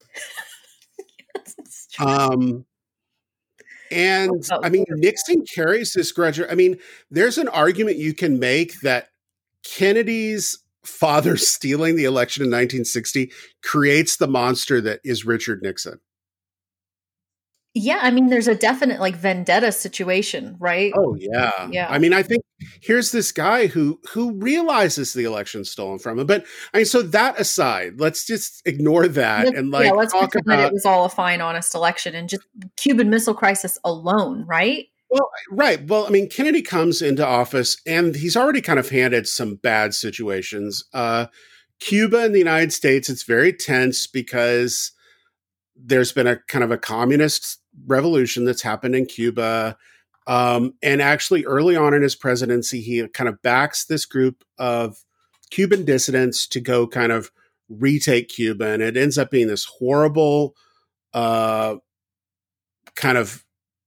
Yes, I mean, Nixon carries this grudge. I mean, there's an argument you can make that Kennedy's father stealing the election in 1960 creates the monster that is Richard Nixon. Yeah, I mean, there's a definite vendetta situation, right? Oh yeah, yeah. I mean, I think here's this guy who realizes the election's stolen from him. But I mean, so that aside, let's just ignore that let's talk about that it was all a fine, honest election and just Cuban Missile Crisis alone, right? Well, right. Well, I mean, Kennedy comes into office and he's already kind of handed some bad situations. Cuba and the United States, it's very tense because there's been a kind of a communist revolution that's happened in Cuba. And actually early on in his presidency, he kind of backs this group of Cuban dissidents to go kind of retake Cuba. And it ends up being this horrible kind of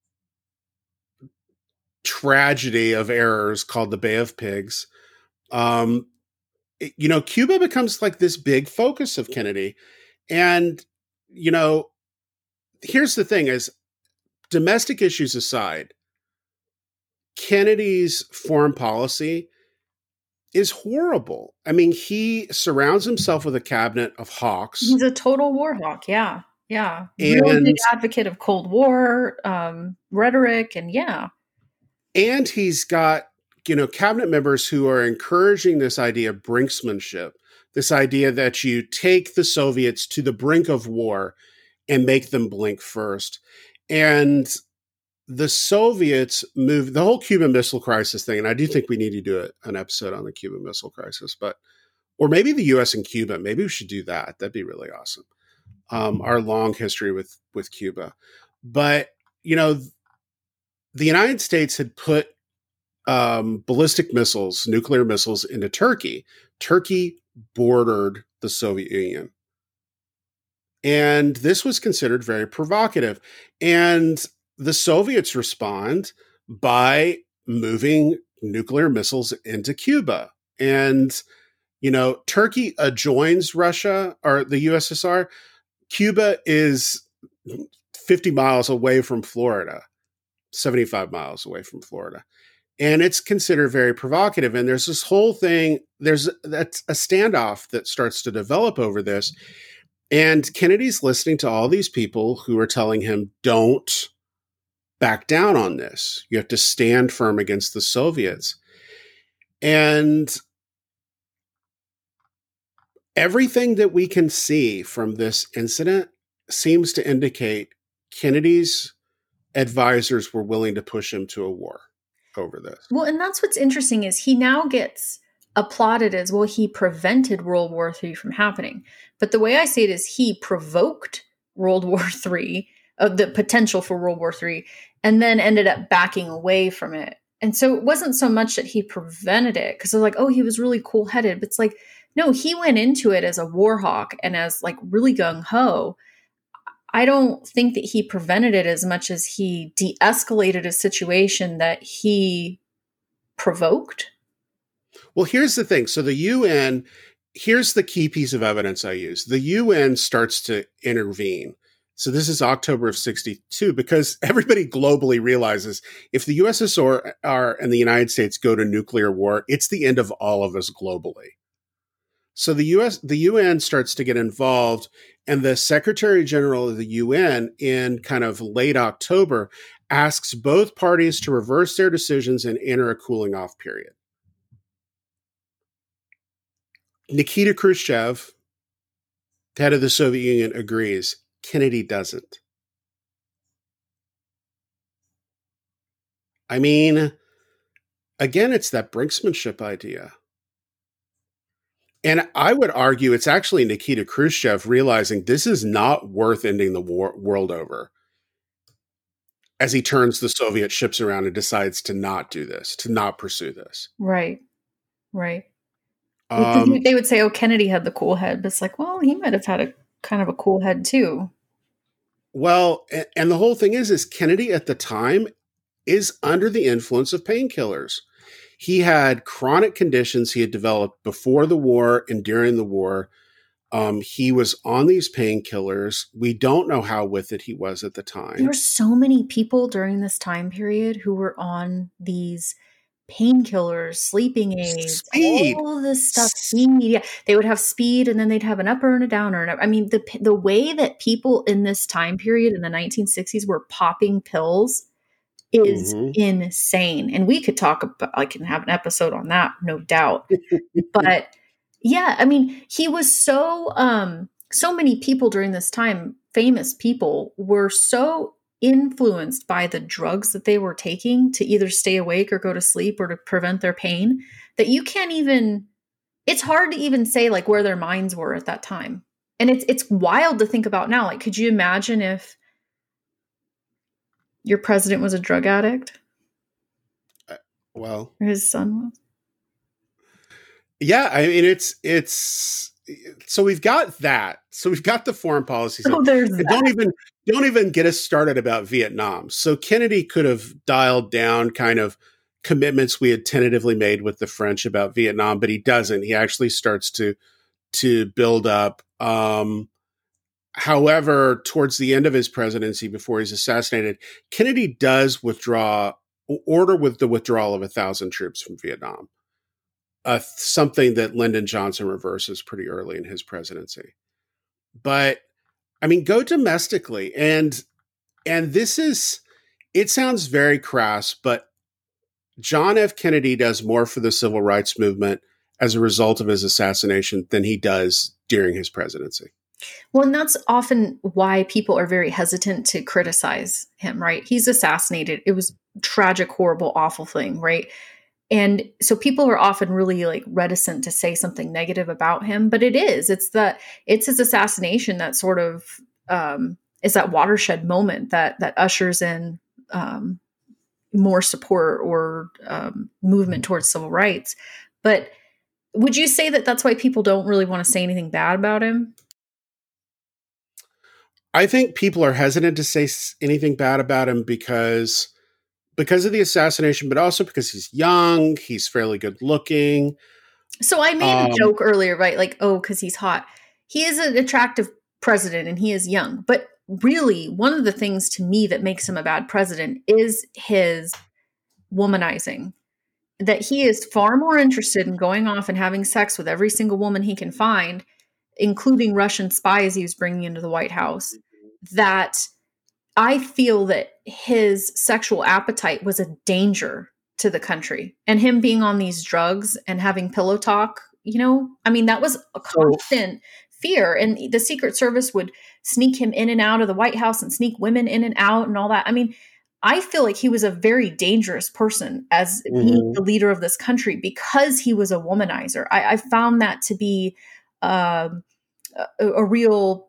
tragedy of errors called the Bay of Pigs. Cuba becomes like this big focus of Kennedy. And here's the thing is, domestic issues aside, Kennedy's foreign policy is horrible. I mean, he surrounds himself with a cabinet of hawks. He's a total war hawk. Yeah. Yeah. Real big advocate of Cold War rhetoric. And yeah. And he's got, cabinet members who are encouraging this idea of brinksmanship, this idea that you take the Soviets to the brink of war and make them blink first. And the Soviets moved the whole Cuban Missile Crisis thing. And I do think we need to do an episode on the Cuban Missile Crisis, or maybe the U.S. and Cuba. Maybe we should do that. That'd be really awesome. Our long history with Cuba. But, the United States had put ballistic missiles, nuclear missiles into Turkey. Turkey bordered the Soviet Union. And this was considered very provocative. And the Soviets respond by moving nuclear missiles into Cuba. And, Turkey adjoins Russia or the USSR. Cuba is 50 miles away from Florida, 75 miles away from Florida. And it's considered very provocative. And there's this whole thing, that's a standoff that starts to develop over this. And Kennedy's listening to all these people who are telling him, don't back down on this. You have to stand firm against the Soviets. And everything that we can see from this incident seems to indicate Kennedy's advisors were willing to push him to a war over this. Well, and that's what's interesting is he now gets applauded as, well, he prevented World War III from happening. But the way I see it is he provoked World War III, the potential for World War III, and then ended up backing away from it. And so it wasn't so much that he prevented it, because they're like, oh, he was really cool headed. But it's like, no, he went into it as a war hawk and as like really gung ho. I don't think that he prevented it as much as he de-escalated a situation that he provoked. Well, here's the thing. So the UN, here's the key piece of evidence I use. The UN starts to intervene. So this is October of 62, because everybody globally realizes if the USSR and the United States go to nuclear war, it's the end of all of us globally. So the UN starts to get involved, and the Secretary General of the UN in kind of late October asks both parties to reverse their decisions and enter a cooling off period. Nikita Khrushchev, head of the Soviet Union, agrees. Kennedy doesn't. I mean, again, it's that brinksmanship idea. And I would argue it's actually Nikita Khrushchev realizing this is not worth ending the world over, as he turns the Soviet ships around and decides to not do this, to not pursue this. Right. They would say, oh, Kennedy had the cool head. But it's like, well, he might have had a kind of a cool head too. Well, and the whole thing is Kennedy at the time is under the influence of painkillers. He had chronic conditions he had developed before the war and during the war. He was on these painkillers. We don't know how with it he was at the time. There were so many people during this time period who were on these painkillers, sleeping aids, speed. All this stuff. Speed. Yeah, they would have speed, and then they'd have an upper and a downer. I mean, the way that people in this time period in the 1960s were popping pills is insane. And we could talk about, I can have an episode on that, no doubt. But yeah, I mean, he was so many people during this time, famous people, were so influenced by the drugs that they were taking to either stay awake or go to sleep or to prevent their pain, that you can't even, it's hard to even say like where their minds were at that time. And it's wild to think about now. Like, could you imagine if your president was a drug addict? Well, or his son was. Yeah, I mean, it's so we've got that. So we've got the foreign policy. Oh, there's that. Don't even get us started about Vietnam. So Kennedy could have dialed down kind of commitments we had tentatively made with the French about Vietnam, but he doesn't. He actually starts to build up. However, towards the end of his presidency, before he's assassinated, Kennedy does order with the withdrawal of 1,000 troops from Vietnam. Something that Lyndon Johnson reverses pretty early in his presidency. But I mean, go domestically, and this is, it sounds very crass, but John F. Kennedy does more for the civil rights movement as a result of his assassination than he does during his presidency. Well, and that's often why people are very hesitant to criticize him, right? He's assassinated. It was a tragic, horrible, awful thing, right? And so people are often really like reticent to say something negative about him, but it's his assassination that sort of is that watershed moment that ushers in more support or movement towards civil rights. But would you say that that's why people don't really want to say anything bad about him? I think people are hesitant to say anything bad about him because of the assassination, but also because he's young, he's fairly good looking. So I made a joke earlier, right? Like, oh, because he's hot. He is an attractive president and he is young. But really, one of the things to me that makes him a bad president is his womanizing. That he is far more interested in going off and having sex with every single woman he can find, including Russian spies he was bringing into the White House, that I feel that his sexual appetite was a danger to the country. And him being on these drugs and having pillow talk, I mean, that was a constant fear. And the Secret Service would sneak him in and out of the White House and sneak women in and out and all that. I mean, I feel like he was a very dangerous person as being the leader of this country because he was a womanizer. I found that to be a real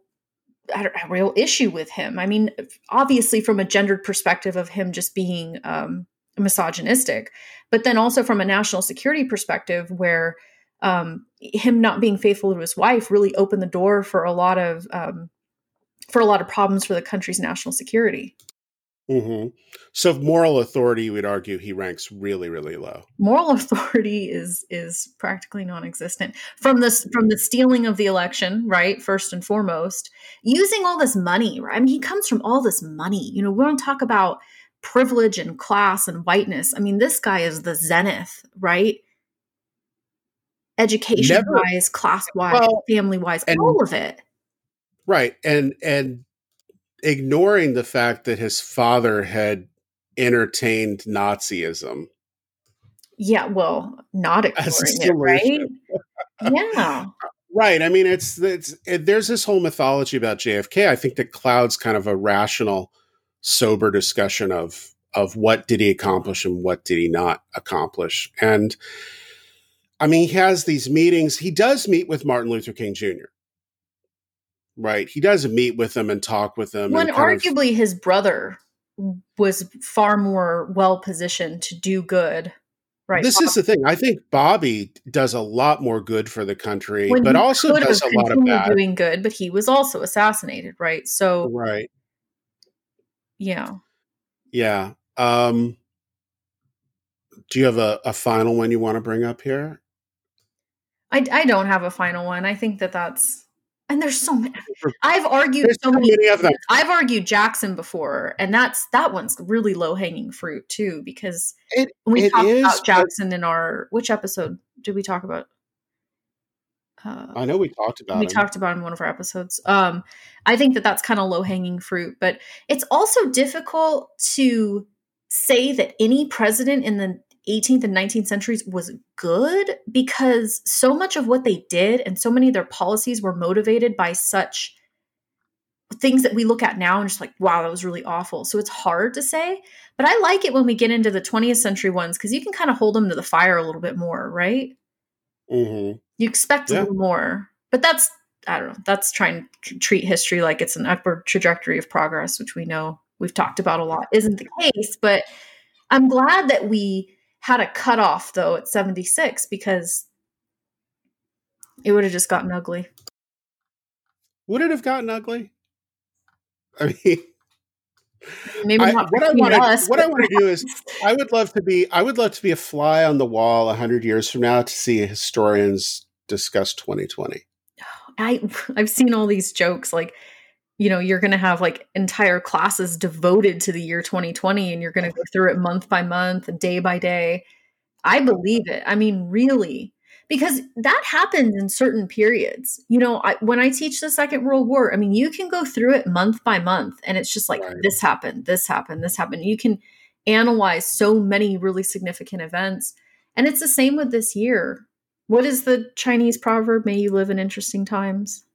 issue with him. I mean, obviously from a gendered perspective of him just being misogynistic, but then also from a national security perspective, where him not being faithful to his wife really opened the door for a lot of problems for the country's national security. Mm-hmm. So moral authority, you would argue he ranks really, really low. Moral authority is practically non-existent from the stealing of the election, right? First and foremost, using all this money, right? I mean, he comes from all this money. You know, we don't talk about privilege and class and whiteness. I mean, this guy is the zenith, right? Education-wise, class-wise, family-wise, all of it. Right. And ignoring the fact that his father had entertained Nazism. Yeah, well, not ignoring it, right? Yeah. Right. I mean, there's this whole mythology about JFK. I think that clouds kind of a rational, sober discussion of what did he accomplish and what did he not accomplish. And I mean, he has these meetings. He does meet with Martin Luther King Jr. Right. He does meet with him and talk with him. When arguably his brother was far more well-positioned to do good. Right. This is the thing. I think Bobby does a lot more good for the country, but also does a lot of bad. Doing good, but he was also assassinated, right? So, right. Yeah. Yeah. Do you have a final one you want to bring up here? I don't have a final one. I think that's, and there's so many. I've argued so many of them. I've argued Jackson before, and that one's really low hanging fruit too, because we talked about Jackson in which episode did we talk about? I know we talked about we talked about in one of our episodes. I think that's kind of low hanging fruit, but it's also difficult to say that any president in the 18th and 19th centuries was good, because so much of what they did and so many of their policies were motivated by such things that we look at now and just like, wow, that was really awful. So it's hard to say, but I like it when we get into the 20th century ones, because you can kind of hold them to the fire a little bit more, right? Mm-hmm. You expect a little more, but that's, I don't know, that's trying to treat history like it's an upward trajectory of progress, which we know we've talked about a lot isn't the case. But I'm glad that we had a cutoff though at 76, because it would have just gotten ugly. Would it have gotten ugly? I mean, maybe not. What I want to do is, I would love to be a fly on the wall 100 years from now to see historians discuss 2020. I've seen all these jokes, like, you know, you're going to have like entire classes devoted to the year 2020, and you're going to go through it month by month and day by day. I believe it. I mean, really, because that happens in certain periods. You know, when I teach the Second World War, I mean, you can go through it month by month, and it's just like, this happened, this happened, this happened. You can analyze so many really significant events. And it's the same with this year. What is the Chinese proverb? May you live in interesting times.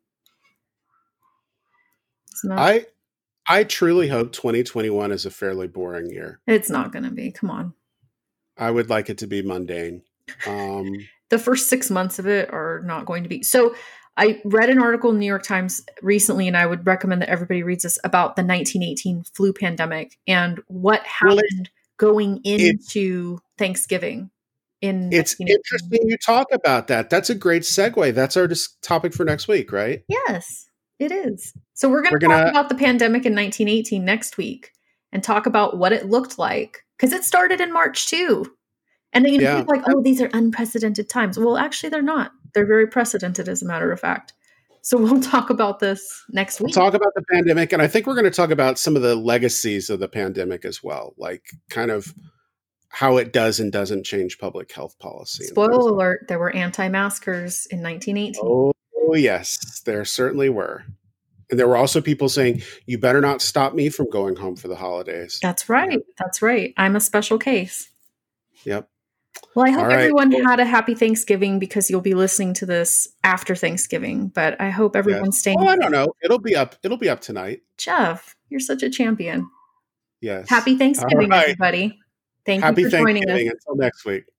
I truly hope 2021 is a fairly boring year. It's not going to be. Come on. I would like it to be mundane. The first 6 months of it are not going to be. So I read an article in the New York Times recently, and I would recommend that everybody reads this, about the 1918 flu pandemic and what happened going into Thanksgiving. It's interesting you talk about that. That's a great segue. That's our topic for next week, right? Yes. It is. So we're going to talk about the pandemic in 1918 next week and talk about what it looked like, because it started in March too. And then people are like, oh, these are unprecedented times. Well, actually, they're not. They're very precedented, as a matter of fact. So we'll talk about this next week. We'll talk about the pandemic, and I think we're going to talk about some of the legacies of the pandemic as well, like kind of how it does and doesn't change public health policy. Spoiler alert, there were anti-maskers in 1918. Oh, yes, there certainly were. And there were also people saying, you better not stop me from going home for the holidays. That's right. Yeah. That's right. I'm a special case. Yep. Well, I hope everyone had a happy Thanksgiving, because you'll be listening to this after Thanksgiving. But I hope everyone's staying. Oh, I don't know. It'll be up tonight. Jeff, you're such a champion. Yes. Happy Thanksgiving, everybody. Thank you for joining us. Until next week.